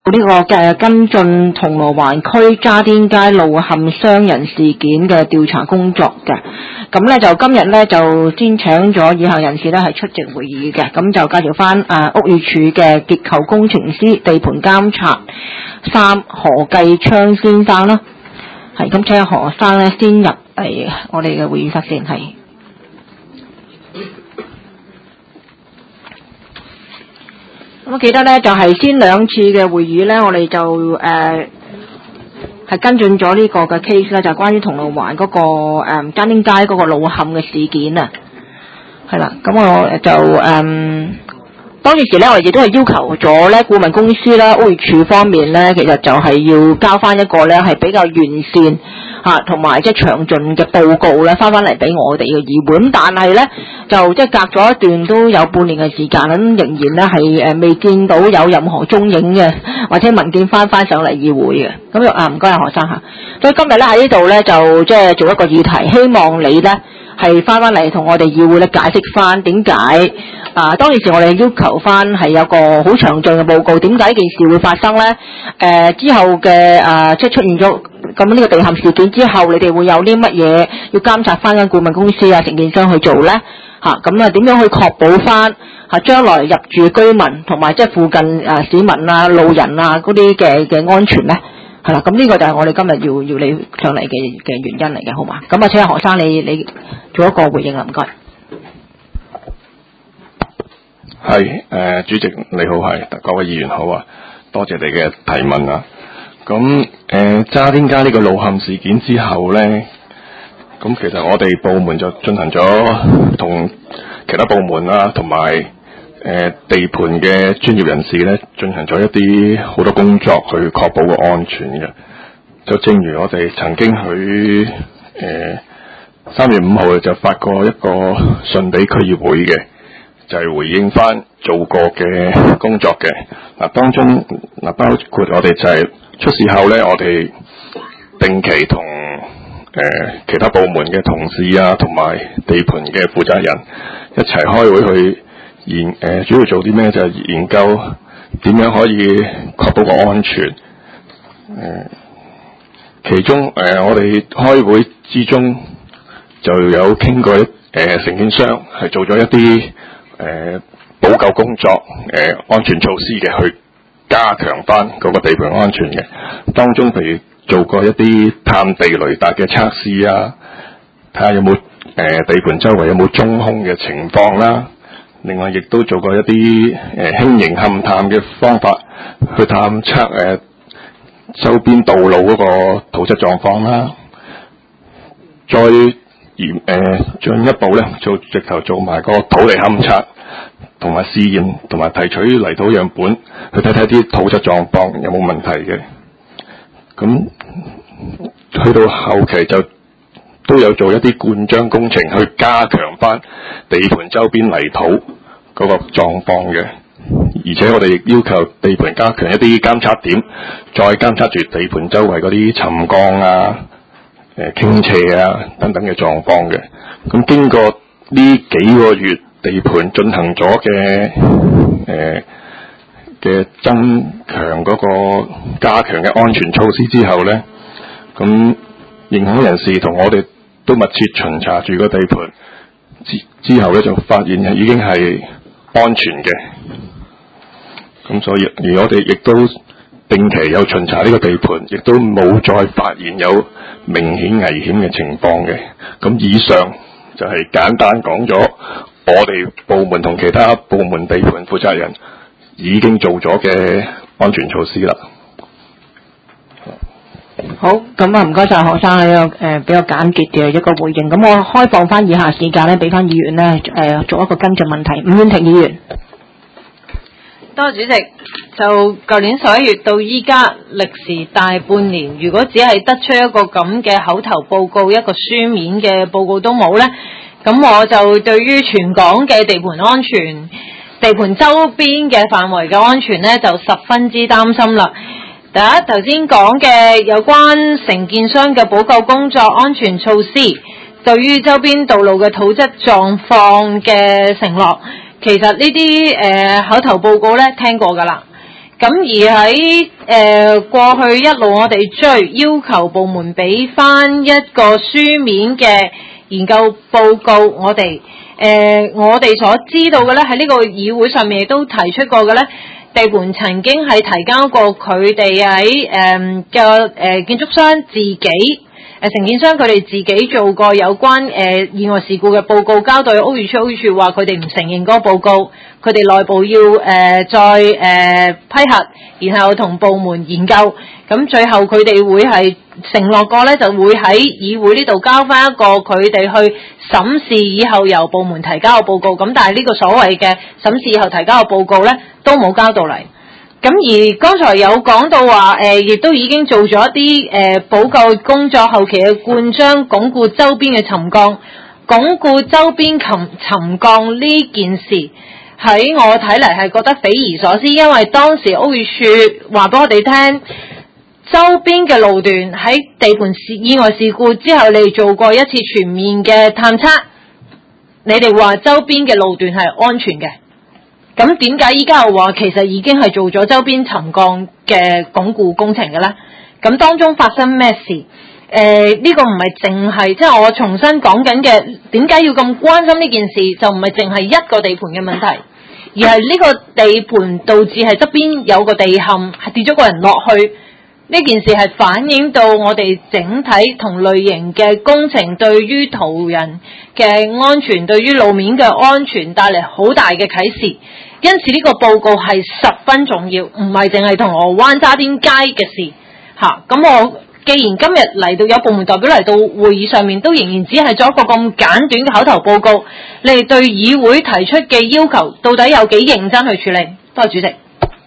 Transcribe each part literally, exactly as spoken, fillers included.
呢個嘅跟進銅鑼灣區渣甸街路陷傷人事件嘅調查工作嘅，咁咧就今日咧就先請咗以下人士咧係出席會議嘅，咁就介紹翻誒屋宇署嘅結構工程師地盤監察三何繼昌先生啦，係咁請何生咧先入嚟我哋嘅會議室先係。我記得咧就係、是、先兩次嘅會議咧，我哋就誒係、呃、跟進咗呢個嘅 case 咧，就係、關於銅鑼灣嗰個誒渣甸街嗰個路陷嘅事件啊，係啦，咁我就誒、呃、當時咧，我哋亦都係要求咗咧顧問公司啦、屋宇署方面咧，其實就係要交翻一個咧係比較完善嚇同埋即係詳盡嘅報告咧，翻翻嚟俾我哋嘅議會。咁但係咧就即係隔咗一段都有半年嘅時間，咁仍然咧係誒未見到有任何蹤影嘅，或者文件翻翻上嚟議會嘅。咁啊唔該啊何生嚇，所以今日咧喺呢度咧就即係做一個議題，希望你咧係翻翻嚟同我哋議會咧解釋翻點解啊當其時我哋要求翻係有個好詳盡嘅報告，點解呢件事會發生咧？誒、呃、之後嘅啊即係出現咗咁呢個地陷事件之後，你哋會有啲乜嘢要監察翻間顧問公司啊、承建商去做咧？嚇咁啊點樣去確保翻嚇將來入住居民同埋即係附近啊市民啊、路人啊嗰啲嘅嘅安全咧？係啦，咁呢個就係我哋今日要要你上嚟嘅嘅原因嚟嘅，好嘛？咁啊，請阿何生你你做一個回應啦，唔該。 係誒、呃，主席你好，係各位議員好啊，多謝你嘅提問啊。咁誒渣甸街呢個路陷事件之後咧，咁其實我哋部門就進行咗同其他部門啊，同埋誒地盤嘅專業人士咧，進行咗一啲好多工作去確保個安全嘅。就正如我哋曾經喺誒三月五號就發過一個信俾區議會嘅，就係、是、回應翻做過嘅工作嘅。嗱，當中嗱包括我哋就係出事後咧，我哋定期同誒、呃、其他部門嘅同事啊，同埋地盤嘅負責人一齊開會去研誒、呃，主要做啲咩就係、是、研究點樣可以確保個安全。誒、呃，其中誒、呃、我哋開會之中就有傾過一誒承建商係做咗一啲誒補救工作、誒、呃、安全措施嘅，去加強翻嗰個地盤安全嘅。當中譬如做過一啲探地雷達嘅測試啊，睇下有冇誒、呃、地盤周圍有冇中空嘅情況啦。另外亦都做過一啲誒、呃、輕型勘探嘅方法，去探測誒、呃、周邊道路嗰個土質狀況啦。再嚴誒進一步咧，做直頭做埋個土地勘測，同埋試驗，同埋提取泥土樣本，去睇睇啲土質狀況有冇問題嘅。咁去到後期就都有做一啲灌漿工程，去加強翻地盤周邊泥土嗰個狀況嘅。而且我哋亦要求地盤加強一啲監測點，再監測住地盤周圍嗰啲沉降啊、誒傾斜啊等等嘅狀況嘅。咁經過呢幾個月地盤進行咗嘅誒嘅增強嗰個加強嘅安全措施之後咧，咁認可人士同我哋都密切巡查住個地盤之之後咧，就發現已經係安全嘅。咁所以而我哋亦都定期有巡查呢個地盤，亦都冇再發現有明顯危險嘅情況嘅。咁以上就係簡單講咗我哋部門同其他部門地盤負責人已經做咗嘅安全措施啦。 好，咁啊唔該晒何生呢個誒比較簡潔嘅一個回應。咁我開放翻以下時間咧，俾翻議員咧誒、呃、做一個跟進問題。伍婉婷議員。 多謝主席。就舊年十一月到依家歷時大半年，如果只係得出一個咁嘅口頭報告，一個書面嘅報告都冇呢，咁我就對於全港嘅地盤安全、地盤周邊嘅範圍嘅安全呢，就十分之擔心啦。第一，頭先講嘅有關承建商嘅補救工作安全措施，對於周邊道路嘅土質狀況嘅承諾，其實呢啲誒口頭報告呢聽過㗎啦。 咁而喺誒、呃、過去一路我哋追要求部門俾翻一個書面嘅研究報告，我哋誒、呃、我哋所知道嘅咧，喺呢個議會上面亦都提出過嘅咧，地盤曾經係提交過佢哋喺誒嘅誒建築商自己誒承建商佢哋自己做過有關誒、呃、意外事故嘅報告，交代屋宇署，屋宇署話佢哋唔承認嗰個報告，佢哋內部要誒、呃、再誒、呃、批核，然後同部門研究，咁最後佢哋會係承諾過咧，就會喺議會呢度交翻一個佢哋去審視以後由部門提交嘅報告，咁但係呢個所謂嘅審視以後提交嘅報告咧，都冇交到嚟。咁而剛才有講到話，誒、呃、亦都已經做咗一啲誒補救工作，後期嘅灌漿鞏固周邊嘅沉降，鞏固周邊沉沉降呢件事，喺我睇嚟係覺得匪夷所思，因為當時屋宇署話俾我哋聽，周邊嘅路段喺地盤事意外事故之後，你哋做過一次全面嘅探測，你哋話周邊嘅路段係安全嘅。咁點解依家又話其實已經係做咗周邊沉降嘅鞏固工程嘅咧？咁當中發生咩事？誒、呃、呢、這個唔係淨係即係我重新講緊嘅，點解要咁關心呢件事？就唔係淨係一個地盤嘅問題，而係呢個地盤導致係側邊有個地陷，係跌咗個人落去。呢件事係反映到我哋整體同類型嘅工程對於途人嘅安全，對於路面嘅安全帶嚟好大嘅啟示。因此呢個報告係十分重要，唔係淨係銅鑼灣渣甸街嘅事嚇。咁、啊、我既然今日嚟到有部門代表嚟到會議上面，都仍然只係做一個咁簡短嘅口頭報告，你哋對議會提出嘅要求到底有幾認真去處理？多謝主席。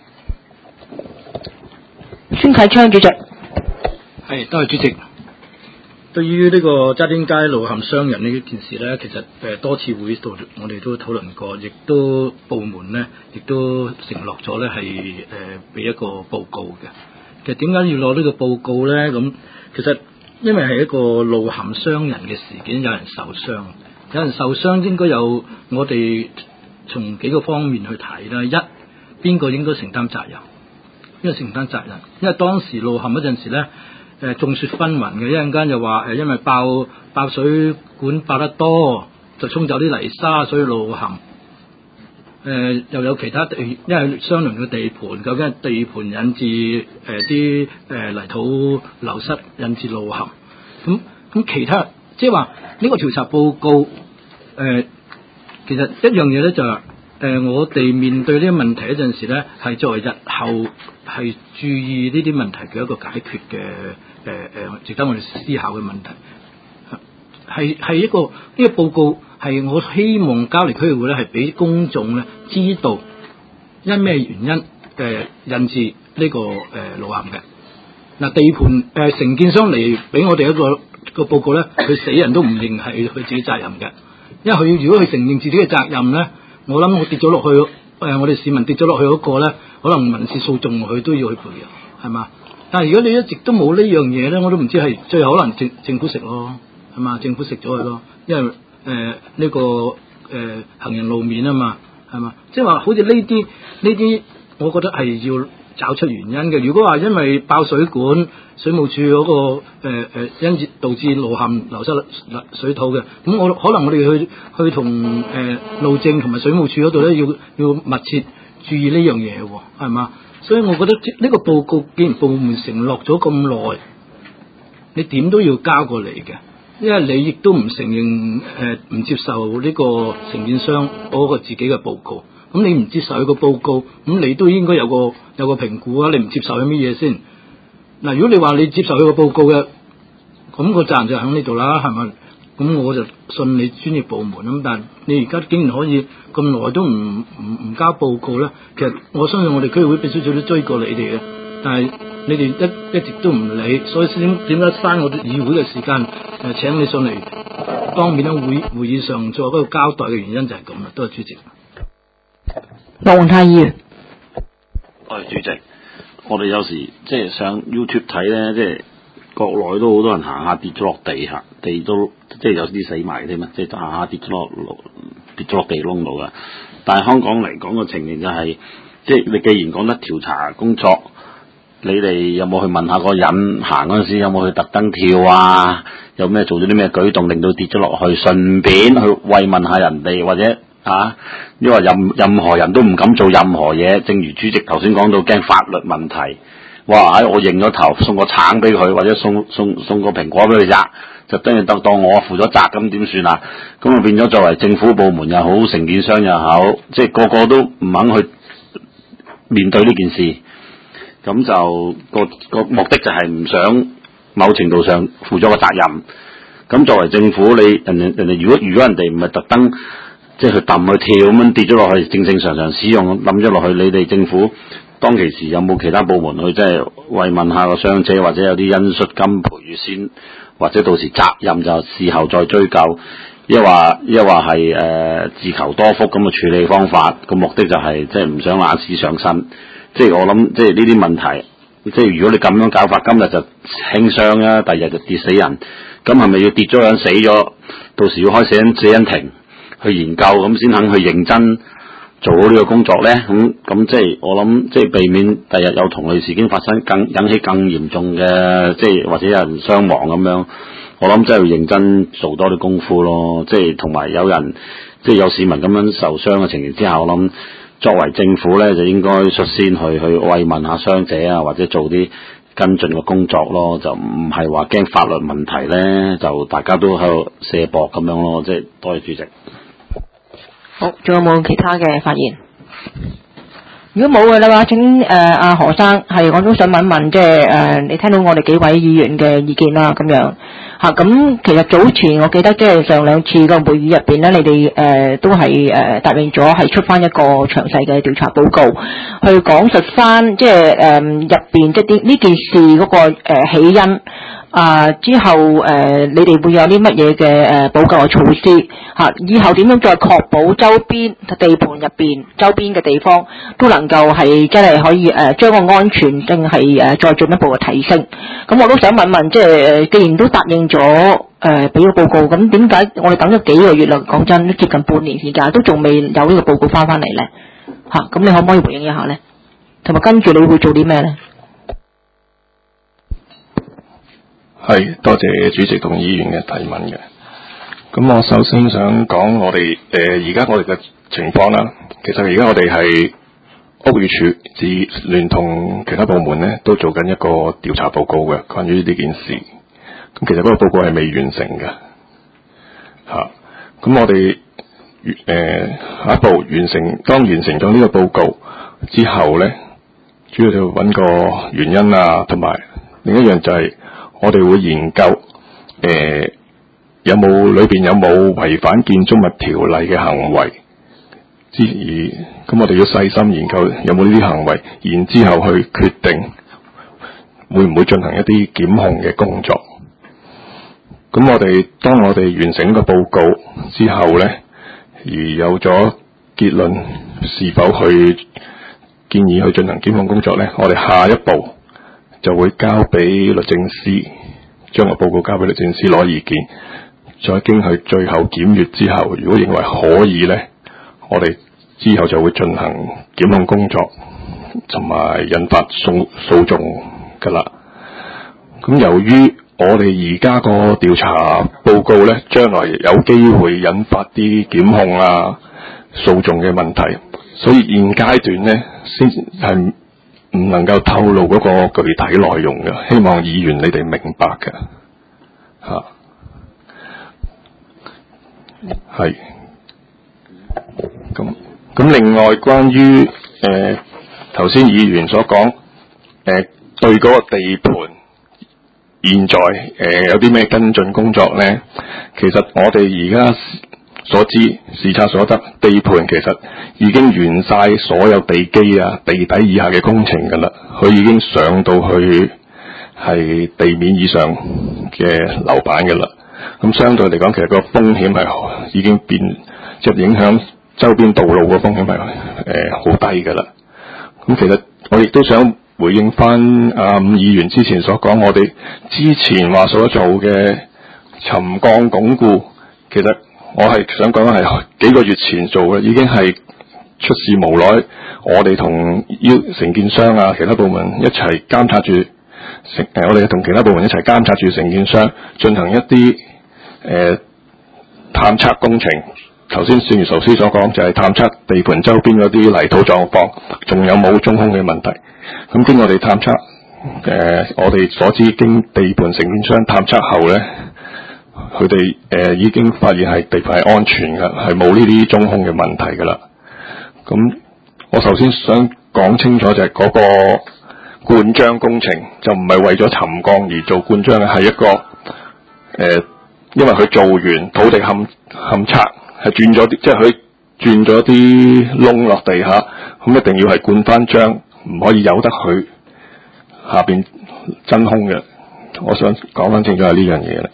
孫啟昌主席， 係多謝主席。對於呢個渣甸街路陷傷人呢件事呢，其實誒多次會度我哋都討論過，亦都部門呢亦都承諾咗呢係誒俾一個報告嘅。其實點解要攞呢個報告呢？咁其實因為係一個路陷傷人嘅事件，有人受傷，有人受傷應該有我哋從幾個方面去睇啦。一，邊個應該承擔責任？因為承擔責任，因為當時路陷嗰陣時咧，誒眾說紛紜嘅，一陣間又話誒因為爆爆水管爆得多，就沖走啲泥沙，所以路陷。誒、呃、又有其他地，因為相鄰嘅地盤，究竟係地盤引致誒啲誒泥土流失，引致路陷。咁咁其他即係話呢個調查報告，誒、呃、其實一樣嘢咧就係、是。誒、呃，我哋面對呢啲問題嗰陣時咧，係作為日後係注意呢啲問題嘅一個解決嘅誒誒，值得我哋思考嘅問題。係係一個呢、呢個報告係我希望交嚟區議會咧，係俾公眾咧知道因咩原因誒、呃、引致呢、呢個誒路陷嘅。嗱、呃、地盤誒、呃、承建商嚟俾我哋一個一個報告咧，佢死人都唔認係佢自己責任嘅，因為佢如果佢承認自己嘅責任咧。我諗我跌咗落去，誒、呃，我哋市民跌咗落去嗰個咧，可能民事訴訟佢都要去賠嘅，係嘛？但係如果你一直都冇呢樣嘢咧，我都唔知係最後可能政政府食咯，係嘛？政府食咗佢咯，因為誒呢、呃這個誒、呃、行人路面啊嘛，係嘛？即係話好似呢啲呢啲，我覺得係要找出原因嘅。如果話因為爆水管，水務署嗰、那個誒誒、呃、因致導致路陷流失水土嘅，咁我可能我哋去去同誒、呃、路政同埋水務署嗰度咧，要要密切注意呢樣嘢喎，係嘛？所以我覺得呢個報告既然部門承諾咗咁耐，你點都要交過嚟嘅，因為你亦都唔承認誒唔、呃、接受呢個承建商嗰個自己嘅報告，咁你唔接受佢個報告，咁你都應該有個有個評估啊！你唔接受係乜嘢先？嗱，如果你話你接受佢個報告嘅，咁個責任就喺呢度啦，係咪？咁我就信你專業部門咁，但係你而家竟然可以咁耐都唔唔唔交報告咧，其實我相信我哋區議會秘書處都追過你哋嘅，但係你哋一一直都唔理，所以先點解嘥我哋議會嘅時間誒請你上嚟當面喺會會議上做嗰個交代嘅原因就係咁啦，多謝主席。 羅宏泰議員， 多謝主席。我哋有時即係上 YouTube 睇咧，即係國內都好多人行下跌咗落地下，地都即係有啲死埋添啊！即係行下跌咗落跌咗落地窿度噶。但係香港嚟講個情形就係、是、 即係你既然講得調查工作，你哋有冇去問下個人行嗰陣時有冇去特登跳啊？有咩做咗啲咩舉動令到跌咗落去？順便去慰問下人哋，或者啊，因為任任何人都唔敢做任何嘢。正如主席頭先講到，驚法律問題。哇！我認咗頭，送個橙俾佢，或者送送送個蘋果俾佢摘，就等於當當我負咗責咁點算啊？咁啊變咗作為政府部門又好，承建商又好，即係個個都唔肯去面對呢件事。咁就個個目的就係唔想某程度上負咗個責任。咁作為政府，你人哋人哋如果如果人哋唔係特登即係去揼去跳咁樣跌咗落去，正正常常使用冧咗落去，你哋政府當其時有冇其他部門去即係慰問下個傷者，或者有啲恩恤金賠住先，或者到時責任就事後再追究，一話一話係誒自求多福咁嘅處理方法，個目的就係即係唔想揦屎上身。即係我諗，即係呢啲問題，即係如果你咁樣搞法，今日就輕傷啊，第二日就跌死人，咁係咪要跌咗人死咗，到時要開死因死因庭去研究，咁先肯去認真做好呢個工作咧？咁咁即係我諗，即係避免第日有同類事件發生，更引起更嚴重嘅，即係或者有人傷亡咁樣。我諗真係要認真做多啲功夫咯。即係同埋有人，即係有市民咁樣受傷嘅情形之下，我諗作為政府咧，就應該率先去去慰問下傷者啊，或者做啲跟進嘅工作咯。就唔係話驚法律問題咧，就大家都喺度卸膊咁樣咯。即係多謝主席。 好，仲有冇其他嘅發言？如果冇嘅啦話，請誒阿、呃、何生係我都想問一問，即係誒你聽到我哋幾位議員嘅意見啦，咁樣嚇咁、啊、其實早前我記得即係上兩次嘅會議入邊咧，你哋誒、呃、都係誒、呃、答應咗係出翻一個詳細嘅調查報告，去講述翻即係誒入邊即係啲呢件事嗰、那個、呃、起因。啊！之後誒、呃，你哋會有啲乜嘢嘅誒補救嘅措施嚇、啊？以後點樣再確保周邊地盤入邊周邊嘅地方都能夠係真係可以誒、呃、將個安全性係誒再進一步嘅提升？咁我都想問問，即係既然都答應咗誒俾個報告，咁點解我哋等咗幾個月啦？講真，都接近半年時間，都仲未有呢個報告翻翻嚟咧嚇？咁、啊、你可唔可以回應一下咧？同埋跟住你會做啲咩咧？ 係，多謝主席同議員嘅提問嘅。咁我首先想講我哋誒而家我哋嘅情況啦。其實而家我哋係屋宇署自聯同其他部門咧，都做緊一個調查報告嘅，關於呢件事。咁其實嗰個報告係未完成嘅嚇。咁、啊、我哋誒、呃、下一步完成，當完成咗呢個報告之後咧，主要就揾個原因啊，同埋另一樣就係、是。我哋會研究，誒、呃、有冇裏邊有冇違反建築物條例嘅行為，之而咁我哋要細心研究有冇呢啲行為，然之後去決定會唔會進行一啲檢控嘅工作。咁我哋當我哋完成個報告之後咧，而有咗結論，是否去建議去進行檢控工作咧？我哋下一步就會交俾律政司，將個報告交俾律政司攞意見，再經佢最後檢閱之後，如果認為可以咧，我哋之後就會進行檢控工作，同埋引發訴訴訟噶啦。咁由於我哋而家個調查報告咧，將來有機會引發啲檢控啊、訴訟嘅問題，所以現階段咧先係唔能夠透露嗰個具體內容嘅，希望議員你哋明白嘅嚇。係咁咁，另外關於誒頭先議員所講誒、呃、對嗰個地盤現在誒、呃、有啲咩跟進工作咧？其實我哋而家所知視察所得，地盤其實已經完晒所有地基啊、地底以下嘅工程㗎啦，佢已經上到去係地面以上嘅樓板㗎啦。咁相對嚟講，其實個風險係已經變，即係影響周邊道路個風險係誒好低㗎啦。咁其實我亦都想回應翻阿伍議員之前所講，我哋之前話所做嘅沉降鞏固，其實我係想講係幾個月前做嘅，已經係出事無奈，我哋同要承建商啊，其他部門一齊監察住承誒，我哋同其他部門一齊監察住承建商進行一啲誒、呃、探測工程。頭先正如壽司所講，就係、是、探測地盤周邊嗰啲泥土狀況，仲有冇中空嘅問題。咁經我哋探測，誒、呃、我哋所知經地盤承建商探測後咧，佢哋誒已經發現係地盤係安全嘅，係冇呢啲中空嘅問題㗎啦。咁我首先想講清楚就係嗰個灌漿工程就唔係為咗沉降而做灌漿嘅，係一個誒、呃，因為佢做完土地勘勘測係轉咗啲，即係佢轉咗啲窿落地下，咁一定要係灌翻漿，唔可以由得佢下邊真空嘅。我想講翻清楚係呢樣嘢啦。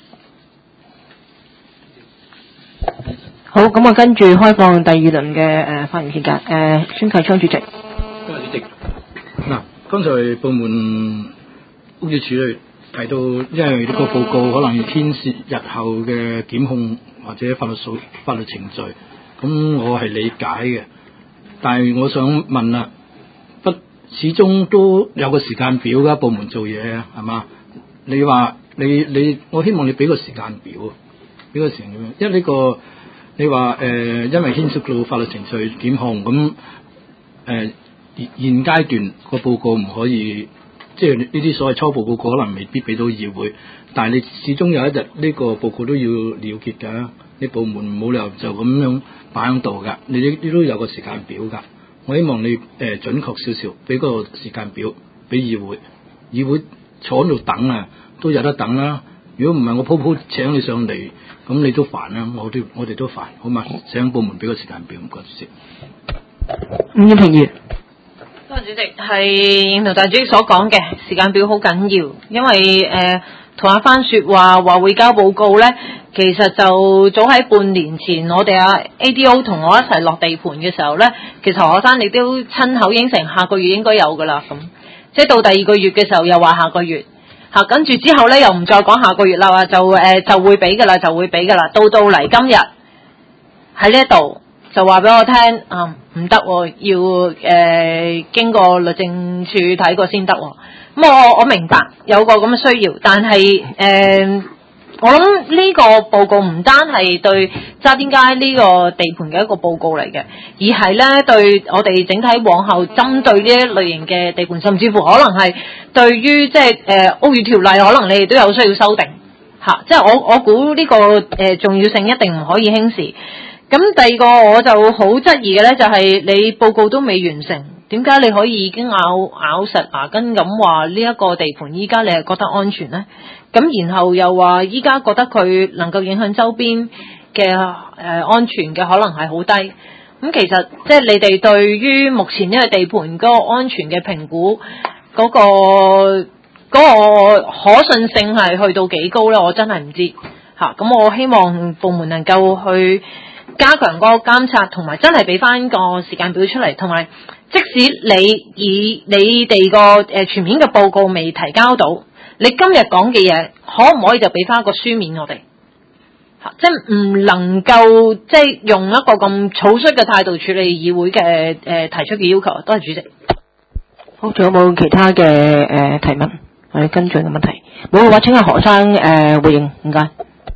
好，咁我跟住開放第二輪嘅誒發言時間。誒、呃，孫啟昌主席。 多謝主席。嗱，剛才部門屋宇署提到，因為呢個報告可能要牽涉日後嘅檢控或者法律訴法律程序，咁我係理解嘅。但係我想問啦，不始終都有個時間表㗎，部門做嘢啊，係嘛？你話你你，我希望你俾個時間表，俾個時間表，因為呢、這個。你話誒、呃，因為牽涉到法律程序檢控，咁誒、呃、現階段個報告唔可以，即係呢啲所謂初步報告可能未必俾到議會，但係你始終有一日呢個報告都要了結㗎，你部門冇理由就咁樣擺喺度㗎，你你都有個時間表㗎。我希望你誒、呃、準確少少，俾個時間表俾議會，議會坐喺度等啊，都有得等啦。如果唔係我鋪鋪請你上嚟，咁你都煩啦，我都我哋都煩，好嘛？請部門俾個時間表，唔該主席。 吳耀平議員， 多謝主席，係認同大主席所講嘅時間表好緊要，因為誒同阿番説話話會交報告咧，其實就早喺半年前，我哋阿 A D O 同我一齊落地盤嘅時候咧，其實何生亦都親口應承下個月應該有噶啦，咁即係到第二個月嘅時候又話下個月。嚇，跟住之後咧，又唔再講下個月啦，就誒、呃、就會俾噶啦，就會俾噶啦。到到嚟今日喺呢一度就話俾我聽，啊唔得，要誒、呃、經過律政處睇過先得。咁、嗯、我我明白有個咁嘅需要，但係誒、呃、我諗呢個報告唔單係對渣甸街呢個地盤嘅一個報告嚟嘅，而係咧對我哋整體往後針對呢一類型嘅地盤，甚至乎可能係對於即係誒屋宇條例，可能你哋都有需要修訂嚇、啊。即係我我估呢個誒、呃、重要性一定唔可以輕視。咁第二個我就好質疑嘅咧，就係、是、你報告都未完成，點解你可以已經咬咬實牙根咁話呢一個地盤依家你係覺得安全呢？咁然後又話依家覺得佢能夠影響周邊嘅誒、呃、安全嘅可能係好低。咁其實即係你哋對於目前呢個地盤嗰個安全嘅評估嗰、嗰個嗰、嗰個可信性係去到幾高咧？我真係唔知嚇。咁、啊、我希望部門能夠去加強嗰個監察，同埋真係俾翻個時間表出嚟，同埋即使你以你哋個誒全面嘅報告未提交到，你今日講嘅嘢可唔可以就俾翻一個書面我哋？嚇，即係唔能夠即係用一個咁草率嘅態度處理議會嘅誒、呃、提出嘅要求。多謝主席。 好，仲有冇其他嘅誒、呃、提問或者跟進嘅問題？冇嘅話，請阿何生誒、呃、回應，唔該。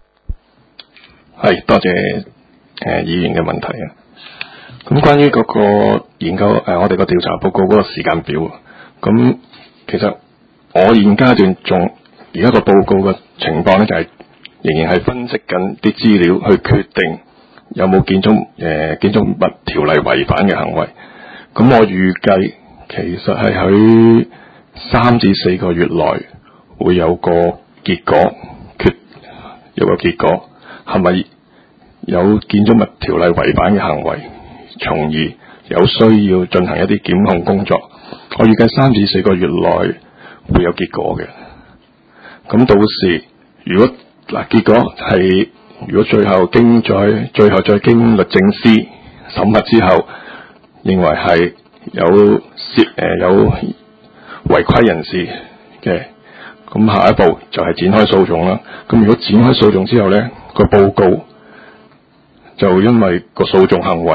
係，多謝。誒、呃，議員嘅問題啊，咁關於嗰個研究誒、呃，我哋個調查報告嗰個時間表，咁其實我現階段仲而家個報告嘅情況咧，就係、是、仍然係分析緊啲資料去決定有冇建築誒、呃、建築物條例違反嘅行為。咁我預計其實係喺三至四個月內會有個結果，決有個結果係咪？有建築物條例違反嘅行為，從而有需要進行一啲檢控工作。我預計三至四個月內會有結果嘅。咁到時如果嗱結果係，如果最後經再最後再經律政司審核之後，認為係有涉誒、呃、有違規人士嘅，咁下一步就係展開訴訟啦。咁如果展開訴訟之後咧，個報告就因為個訴訟行為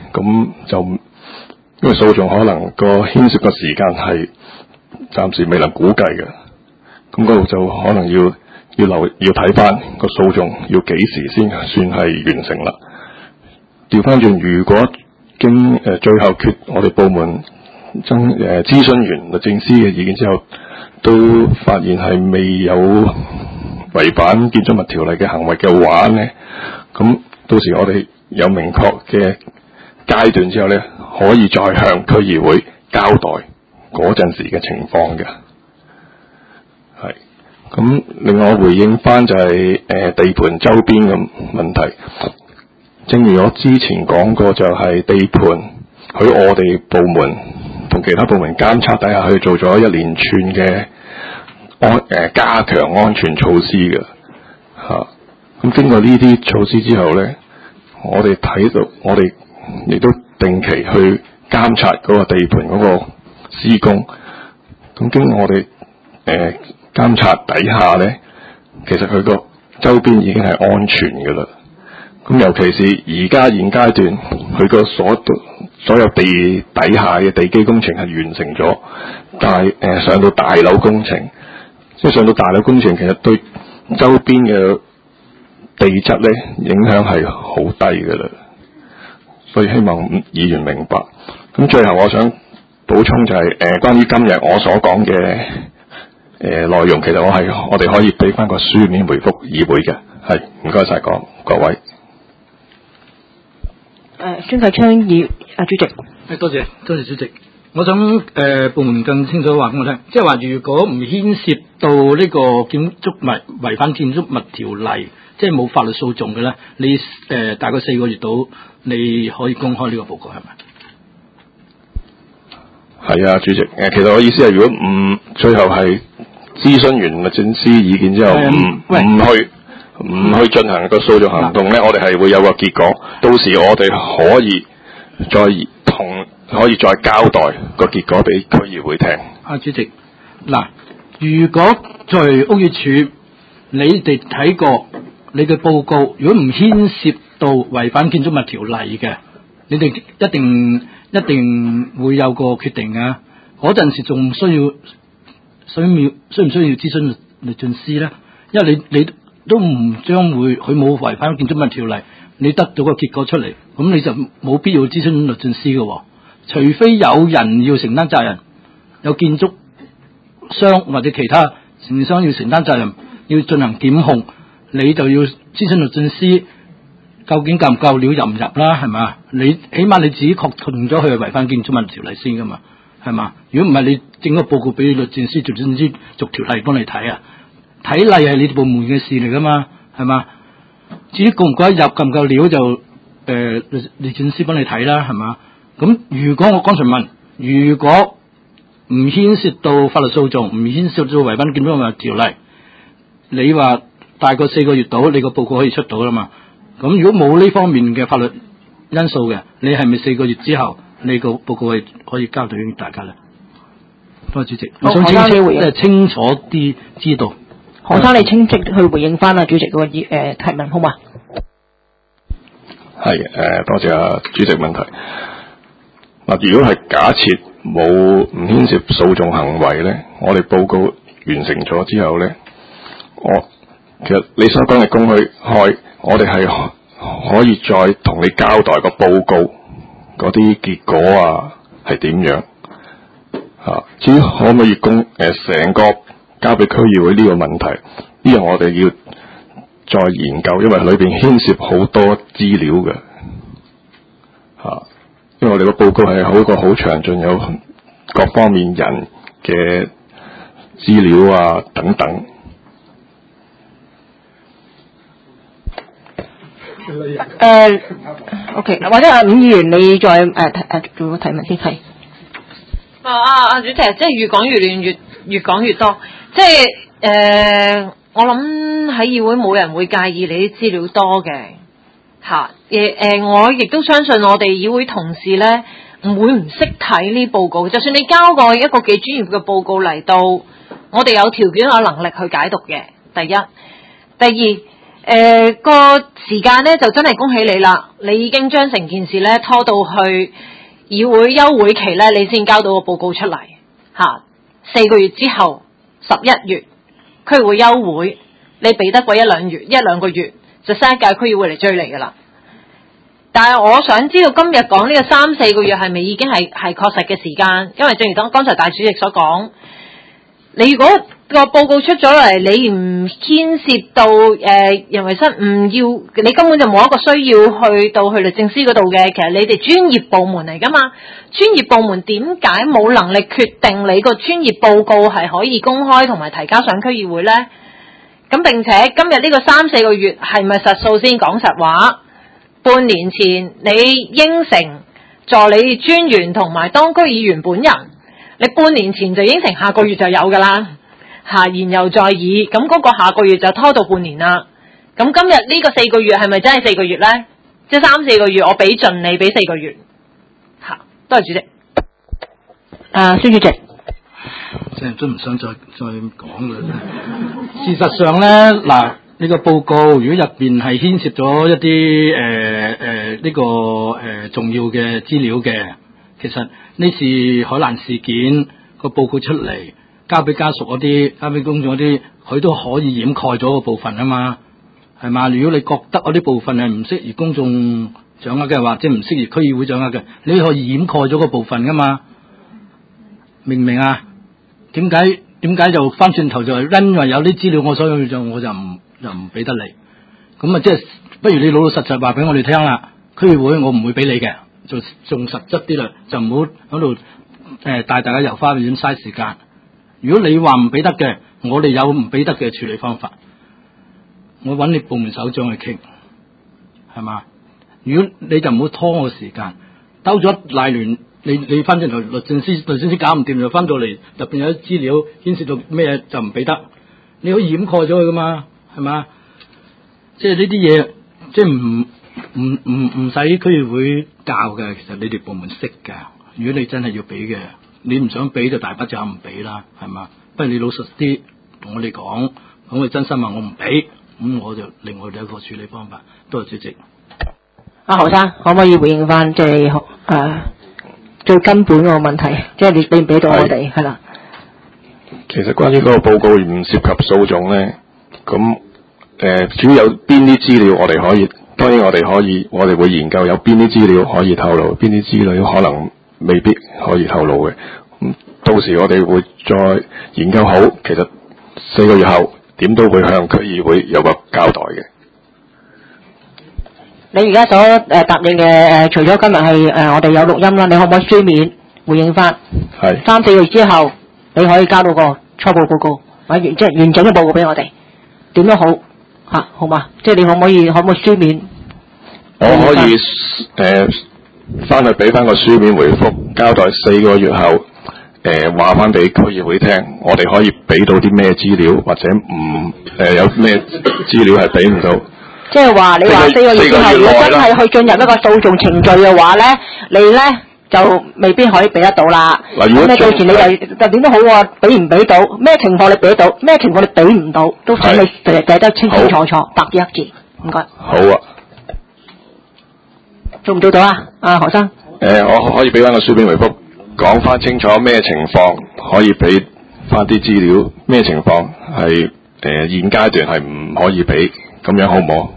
咁就因為訴訟可能個牽涉嘅時間係暫時未能估計嘅，咁嗰度就可能要要留要睇翻個訴訟要幾時先算係完成啦。調翻轉，如果經誒、呃、最後決我哋部門爭誒諮詢完律政司嘅意見之後，都發現係未有違反建築物條例嘅行為嘅話咧，咁到時我哋有明確嘅階段之後咧，可以再向區議會交代嗰陣時嘅情況嘅。係咁，另外回應翻就係、是、誒、呃、地盤周邊嘅問題。正如我之前講過，就係地盤喺我哋部門同其他部門監測底下去做咗一連串嘅安誒加強安全措施嘅嚇。咁、啊、經過呢啲措施之後咧，我哋睇到我哋亦都定期去監察嗰個地盤嗰個施工。咁經過我哋誒、呃、監察底下咧，其實佢個周邊已經係安全嘅啦。咁尤其是而家現階段，佢個所所有地底下嘅地基工程係完成咗，但係誒、呃、上到大樓工程，即係上到大樓工程，其實對周邊嘅地質咧影響係好低㗎啦。所以希望議員明白。咁最後我想補充就係、是、誒、呃、關於今日我所講嘅誒內容，其實我係我哋可以俾翻個書面回覆議會嘅。係，唔該晒各各位。 誒，孫繼昌議啊，主席。 誒，多謝多謝主席。我想誒、呃、部門更清楚話俾我聽，即係話如果唔牽涉到呢個建築物違反建築物條例，即係冇法律訴訟嘅咧，你誒、呃、大概四個月度你可以公開呢個報告係咪？ 係啊，主席。誒、呃，其實我意思係，如果唔最後係諮詢完律政司意見之後，唔唔、嗯、去。唔去進行個訴訟行動咧，我哋係會有個結果。到時我哋可以再同可以再交代個結果俾區議會聽。 啊，主席，嗱，如果在屋宇署你哋睇過你嘅報告，如果唔牽涉到違反建築物條例嘅，你哋一定一定會有個決定啊。嗰陣時仲需要需要需唔需要諮詢律政司咧？因為你你。都唔將會，佢冇違反建築物條例，你得到個結果出嚟，咁你就冇必要諮詢律政司嘅、哦，除非有人要承擔責任，有建築商或者其他承建商要承擔責任，要進行檢控，你就要諮詢律政司，究竟夠唔夠料入唔入啦？係嘛？你起碼你自己確定咗佢係違反建築物條例先噶嘛？係嘛？如果唔係，你整個報告俾律政司，律政司逐條例幫你睇啊？睇例係你哋部門嘅事嚟噶嘛，係嘛？至於夠唔夠入夠唔夠料就誒律政司幫你睇啦，係嘛？咁如果我剛才問，如果唔牽涉到法律訴訟，唔牽涉到違反建築物條例，你話大概四個月到，你個報告可以出到啦嘛？咁如果冇呢方面嘅法律因素嘅，你係咪四個月之後你個報告係可以交代俾大家咧？多謝主席，我想清楚即係清楚啲知道。 何生，你清晰去回應翻啊，主席嗰個誒提問好嘛？ 係誒、呃，多謝啊，主席問題。嗱，如果係假設冇唔牽涉訴訟行為咧，我哋報告完成咗之後咧，我其實你所講嘅公開開，我哋係可以再同你交代個報告嗰啲結果啊係點樣嚇、啊？至於可唔可以公誒成、呃、個交俾區議會呢個問題，呢樣我哋要再研究，因為裏邊牽涉好多資料嘅嚇、啊。因為我哋個報告係好一個好詳盡，有各方面人嘅資料啊等等。 誒、uh, ，OK， 或者阿伍議員你再誒誒做個提問先係。 啊啊啊！主席，即係越講越亂，越越講越多。即係誒、呃，我諗喺議會冇人會介意你啲資料多嘅嚇。誒、啊、誒，我亦都相信我哋議會同事咧，唔會唔識睇呢報告。就算你交過一個幾專業嘅報告嚟到，我哋有條件有能力去解讀嘅。第一，第二。誒、 誒個時間咧就真係恭喜你啦！你已經將成件事咧拖到去議會休會期咧，你先交到個報告出嚟嚇。四個月之後，十一月區議會休會，你俾得過一兩月一兩個月，就新一屆區議會嚟追你噶啦。但係我想知道今日講呢個三四個月係咪已經係係確實嘅時間？因為正如當剛才大主席所講，你如果個報告出咗嚟，你唔牽涉到誒、呃、人為失誤，要你根本就冇一個需要去到去律政司嗰度嘅。其實你哋專業部門嚟噶嘛，專業部門點解冇能力決定你個專業報告係可以公開同埋提交上區議會呢？咁並且今日呢個三四個月係咪實數先講實話？半年前你應承助理專員同埋當區議員本人，你半年前就應承下個月就有噶啦，下言猶在耳，咁嗰個下個月就拖到半年啦。咁今日呢個四個月係咪真係四個月呢？即係三四個月，我俾盡你俾四個月。吓，多謝主席。 啊，孫主席， 即係都唔想再再講啦。事實上咧，嗱。呢個報告如果入邊係牽涉咗一啲誒誒呢個誒、呃、重要嘅資料嘅，其實呢次海難事件個報告出嚟，交俾家屬嗰啲，交俾公眾嗰啲，佢都可以掩蓋咗個部分啊嘛，係嘛？如果你覺得嗰啲部分係唔適宜公眾掌握嘅，或者唔適宜區議會掌握嘅，你可以掩蓋咗個部分噶嘛？明唔明啊？點解點解就翻轉頭就係因為有啲資料我所以就我就唔。就唔俾得你，咁啊即係不如你老老實實話俾我哋聽啦。區議會我唔會俾你嘅，就仲實質啲啦，就唔好喺度誒帶大家遊花園嘥時間。如果你話唔俾得嘅，我哋有唔俾得嘅處理方法，我揾你部門首長去傾，係嘛？如果你就唔好拖我時間，兜咗賴亂，你你翻轉頭律政司律政司搞唔掂就翻到嚟入邊有啲資料牽涉到咩就唔俾得，你可以掩蓋咗佢噶嘛？係嘛？即係呢啲嘢，即係唔唔唔唔使區議會教嘅，其實你哋部門識㗎。如果你真係要俾嘅，你唔想俾就大不就唔俾啦，係嘛？不如你老實啲同我哋講，講佢真心話我唔俾，咁我就另外有一個處理方法。多謝主席。 阿何生可唔可以回應翻即係誒最根本個問題，即係你俾唔俾到我哋係啦？ 其實關於嗰個報告唔涉及訴訟咧。咁誒、呃，主要有邊啲資料我哋可以？當然我哋可以，我哋會研究有邊啲資料可以透露，邊啲資料可能未必可以透露嘅。咁到時我哋會再研究好。其實四個月後點都會向區議會有個交代嘅。 你而家所誒、呃、答應嘅誒、呃，除咗今日係誒我哋有錄音啦，你可唔可以書面回應翻？係三四個月之後，你可以交到個初步報告，或者完即係完整嘅報告俾我哋。點都好嚇、啊，好嘛？即係你可唔可以可唔可以書面？ 我可以誒翻、呃、去俾翻個書面回覆，交代四個月後誒話翻俾區議會聽，我哋可以俾到啲咩資料，或者唔誒、呃、有咩資料係俾唔到。即係話你話四個月之後，如果真係去進入一個訴訟程序嘅話咧，你咧就未必可以俾得到啦。咁你到時你就就點都好喎，俾唔俾到？咩情況你俾到？咩情況你俾唔到？都請你寫寫得清清楚楚，白紙黑字。唔該。好啊。做唔做到啊？啊，何生。誒、呃，我可以俾翻個書面回覆，講翻清楚咩情況可以俾翻啲資料，咩情況係誒現階段係唔可以俾，咁樣好唔好？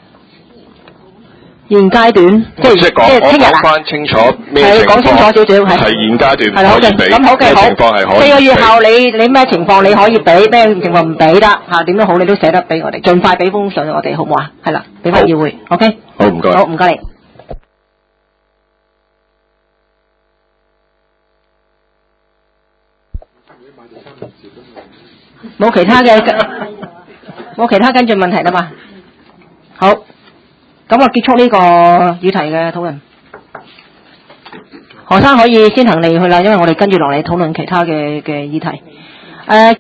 現階段即係即係聽日啦。講翻清楚咩情況？係講清楚少少係。係現階段可以俾。咁好嘅，好。情況係可以。四個月後你你咩情況你可以俾，咩情況唔俾得嚇？點都好，你都寫得俾我哋，盡快俾封信我哋好唔好啊？係啦，俾翻議會 ，OK。好唔該。好唔該你。冇其他嘅，冇其他跟進問題啦嘛。好，咁我結束呢個議題嘅討論。何生可以先行離去啦，因為我哋跟住落嚟討論其他嘅嘅議題。誒、呃。